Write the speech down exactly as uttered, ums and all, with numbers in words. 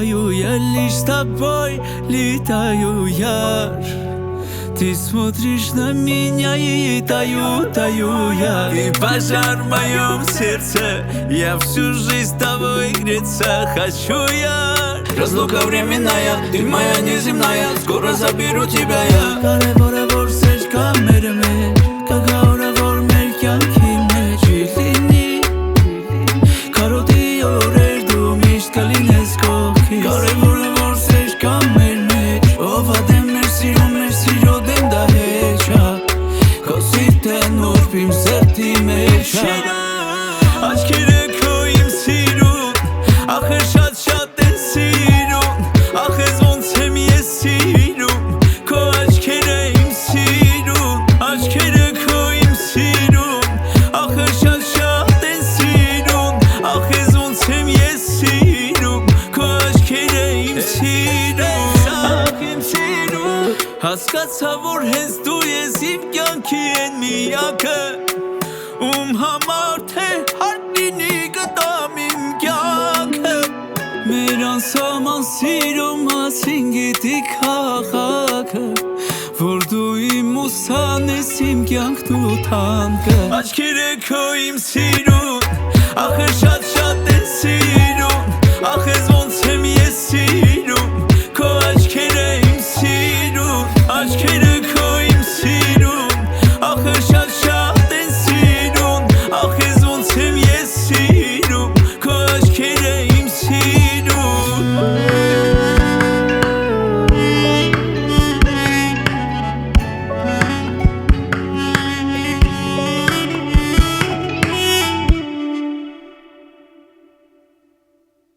летаю я лишь с тобой, летаю я. Ты смотришь на меня и таю, таю я. Ты пожар в моем сердце, я всю жизнь с тобой греться хочу я. Разлука временная, ты моя неземная, скоро заберу тебя я. Կարևորը որ սեր կա մեր մեջ, կգա որ մեր կյանքի մեջ լինի, կարոտի օրեր դու միշտ կլինես կողքիս։ Կարևորը որ սեր կա մեր մեջ, ով ադեմ մեր սիրում, մեր սիրո դեմ դա հեչ է, քո սիրտը նուրբ իմ սրտի մեջ է։ Աչքերը քո իմ սիրուն, ախր շատ շատ են սիրուն, ախ ես ոնց եմ ես սիրում, քո աչքերը իմ սիրուն, աչքերը քո իմ սիրուն, ախր շատ շատ են սիրուն, ախ ես ոնց եմ ես սիրում, քո աչքերը իմ սիրուն, ախ իմ սիրուն։ Հասկացա որ հենց դու ես իմ կյանքի են միակը, ում համար թե հարկ լինի գտամ իմ կյանքը։ Մեր անսահման սիրո մասին գիտի քաղաքը, որ դու իմ ուսան ես իմ կյանքն ու թանկը։ Աչքերը քո իմ սիրուն